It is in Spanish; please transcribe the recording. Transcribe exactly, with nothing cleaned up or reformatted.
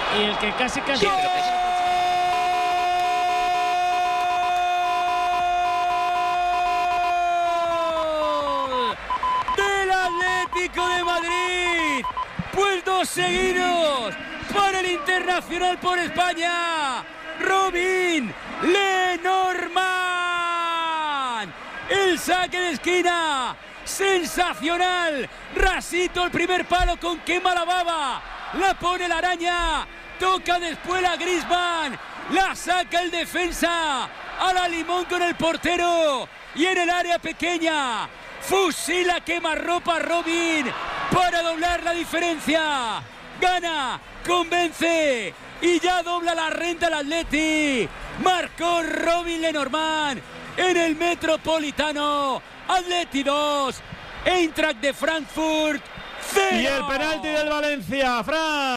Y el que casi casi... ¡Gol! ¡Del Atlético de Madrid! Pues dos seguidos para el Internacional por España. Robin Lenormand. El saque de esquina. Sensacional. Rasito el primer palo con quema la baba. La pone la araña. Toca después a Griezmann. La saca el defensa. A la limón con el portero. Y en el área pequeña. Fusila quemarropa Robin para doblar la diferencia. Gana, convence y ya dobla la renta el Atleti. Marcó Robin Lenormand en el Metropolitano. Atleti dos, Eintracht de Frankfurt cero. Y el penalti del Valencia, Fran.